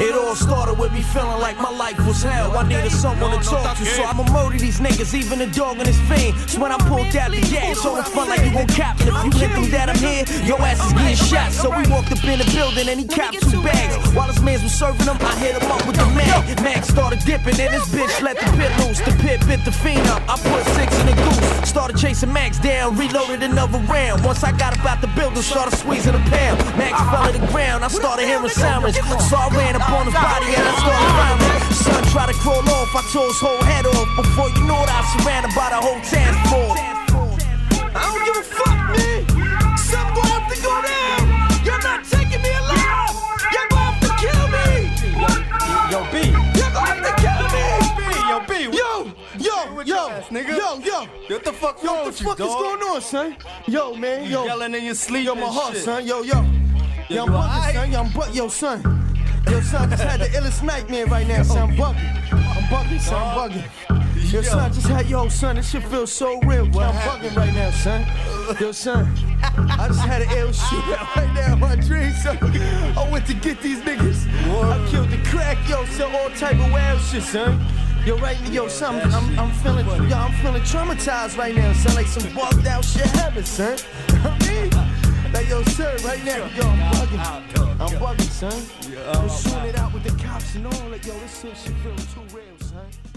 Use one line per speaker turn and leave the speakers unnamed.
It all started with me feeling like my life was hell. I needed someone to talk to, so I'ma murder these niggas, even the dog and his fiend. So when I pulled out the gas, so it's fun like you gon' cap. And if you hint them that I'm here, your ass is getting shot. So we walked up in the building and he capped 2 bags. While his mans was serving them, I hit him up with the mag. Mag started dipping and this bitch let the pit loose. The pit bit the fiend up, I put 6 in the goose. Started chasing Max down, reloaded another round. Once I got up out the building, started squeezing the pound. Max fell to the ground, I started hearing sirens. So I ran up on his body and I started rhyming. Son tried to crawl off, I tore his whole head off. Before you know it, I was surrounded by the whole task force. I don't give a fuck, man. Something gonna have to go down. You're not taking me alive. You're gonna have to kill me.
Yo, B.
You're gonna have to kill me.
Yo, B.
Yo.
What the fuck
Yo, what the fuck is going on, son? Yo, man, yo.
Yelling in your sleep.
Yo, my
and
heart,
shit.
son. Yo, I'm bugging, son. Yo, son. Yo, son, just had the illest nightmare right now, son. I'm bugging, son. I'm bugging. Yo, son, just had, son, this shit feels so real. I'm bugging right now, son. Yo, son, I just had an ill shit right now in my dream, son. I went to get these niggas. I killed the crack, son, all type of wild shit, son. Yo, son, I'm feeling traumatized right now, son. Like some bugged out shit happened, son. Like, son, right now, I'm bugging, son. We're shooting it out with the cops and all. Like, this shit feels too real, son.